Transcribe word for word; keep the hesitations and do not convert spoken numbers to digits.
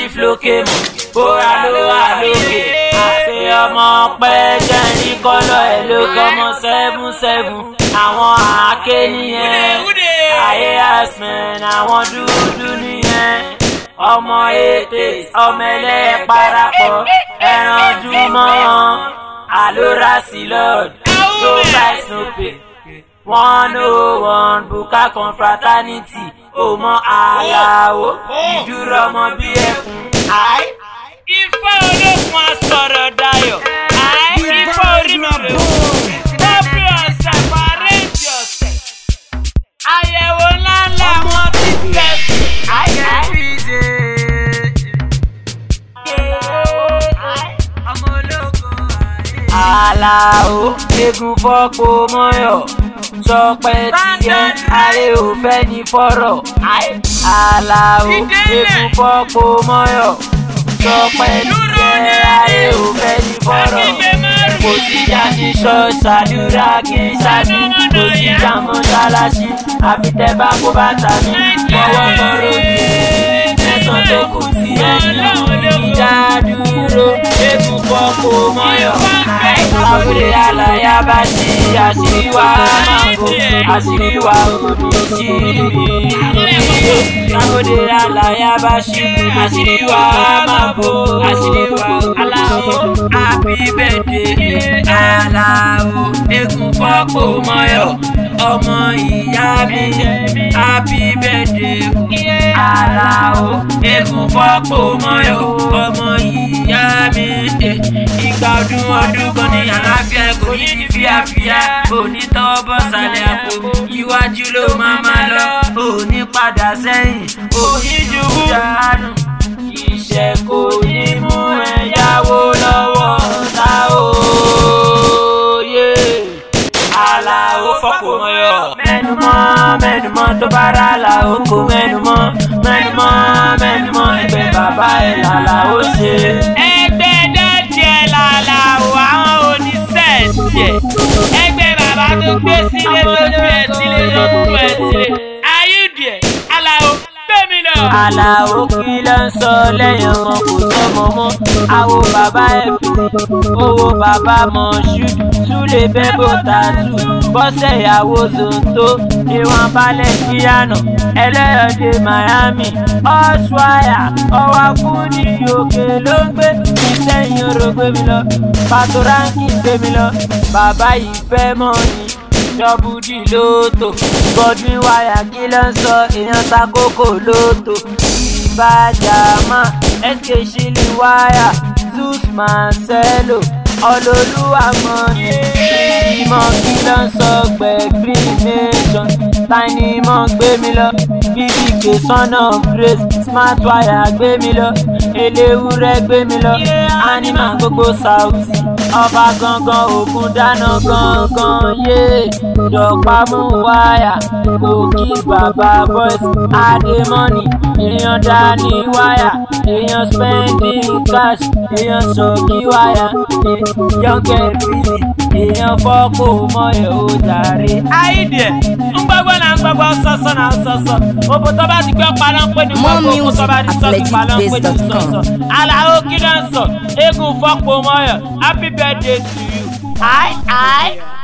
flókè mọ̀ bóra ló wà lókè àṣẹ ọmọ pẹ́ jẹ́rìí kọ́lọ́ ẹ̀ ló kọ́mọ seven seven àwọn àáké nìyẹn ayé asmen àwọn dúdú nìyẹn ọmọ ètè ọmọ ẹlẹ́ parapọ̀ ẹran jùmọ̀ àlóra sí lord tó bá ìsúnpè one oh one buka confraternity ọmọ Àlàó ìdúró ọmọ bí ẹkùn. Ifá olókun asọ̀rọ̀ dayọ̀ Ifá orínàrè dábìlì ọ̀sẹ̀ fàrẹ́ǹtì ọ̀sẹ̀ àyẹ̀wò ńláńlá wọn ti sẹ́ẹ̀tì. Àlàó egun fọ́pọ̀ mọ́yọ̀ sọpẹ́ tiẹ̀ ayé ò fẹ́ ní fọ́rọ̀. Àlàó egun fọ́pọ̀ mọ́yọ̀ sọpẹ́ tiẹ̀ ayé ò fẹ́ ní fọ́rọ̀. Kò sí jáde ṣọ́ọ̀ṣì àdúrà kí n ṣáájú kò sí jàmọ́ ṣáláṣí àfi tẹ́ bá kó bàtà mi fọwọ́ kọ́rọ́ mi mẹ́sàn-án tó kù sí ẹni ìjà dúró egun fọ́pọ̀ mọ́yọ̀. Àbúrò àlàyé bá ṣe àṣírí wa máa bò àṣírí wa òbí sí i. Àbúrò àlàyé bá ṣe àṣírí wa máa bò àṣírí wa Àlàó happy birthday Àlàó egun fọ́pọ̀ mọ́yọ̀ ọmọ ìyá mi happy birthday Àlàó egun fọ́pọ̀ mọ́yọ̀ ọmọ ìyá mi. Ìgbà ọdún ọdún kan ní àlàáfíà kò ní ní fíafíà onítọ́wọ́ bọ́ sàlẹ̀ àpò iwájú ló máa máa lọ òní padà sẹ́yìn òní jùbú dànù ìṣẹ́ kò ní mú ẹ̀yáwó lọ́wọ́ ta òye. Àlàó fọ́pọ̀ mọ́yọ̀ mẹ́numọ́ mẹ́numọ́ tó bá rà Àlàó kò mẹ́numọ́ mẹ́numọ́ mẹ́numọ́ ẹgbẹ́ bàbá ẹ̀ làlàó ṣe. Ẹgbẹ́ dẹ́tì ẹ̀ làlàó àwọn oníṣẹ́ẹ̀tì ẹ̀ ẹgbẹ́ bàbá tó gbé sílé tó gbé ẹ̀ sílé tó gbé ẹ̀ sílé ayúdìẹ̀ Àlàó gbẹ̀mí lọ. Àlàó kí ló ń sọ lẹ́yìn ọmọ kò sọmọ mọ́ àwo bàbá ẹ̀ fi owó bàbá mọ̀ ṣú súlẹ̀ bẹ́ẹ̀ bò tààtù bọ́sẹ̀ ìyàwó zonto ìwọ̀n balẹ̀ kíyànà ẹlẹ́yọ̀dé Miami ọ̀ṣùwàyà ọwọ́ fúnni òkè ló ń gbé ìsẹ́yìn oró gbé mi lọ pàtóráǹkì gbé mi lọ bàbá yìí fẹ́ mọ́ ni dọ́bùdì lóòótọ́ Godwin wáyà kí ló ń sọ èèyàn sakoko lóòótọ́ ìbàjá má sk ṣílì wáyà Zeus Marcelo ọlọ́lúwa mọ́ ni ìmọ̀ kí ló ń sọ gbẹ̀gbìn nation tiny mọ̀ gbé mi lọ bbk son of grace smart wire gbé mi lọ eléwúrẹ́ gbé mi lọ animal gbogbo Saudi ọba gangan ògùn dáná gangan yé dọ̀pámú wáyà òkì bàbá boys adémọ́nì èèyàn dání wáyà èèyàn spending cash èèyàn ṣọ́ọ̀kì wáyà yọ̀ǹkẹ́ fìdí èèyàn fọ́kọ̀ mọ́yẹ̀ ó jàre. àìdíẹ̀ ń gbọ́gbọ́ náà ń gbọ́gbọ́ sọ́sọ́ náà sọ́sọ́ òbò tó bá ti gbọ́ paná ń pè ní gbọ́gbọ́ òkú tó bá ti sọ́sọ́ paná ń pè ní sọ́sọ́. Àlàó kí ló ń sọ eégún fọ́kọ̀ mọ́yẹ̀ happy birthday to you. I, I.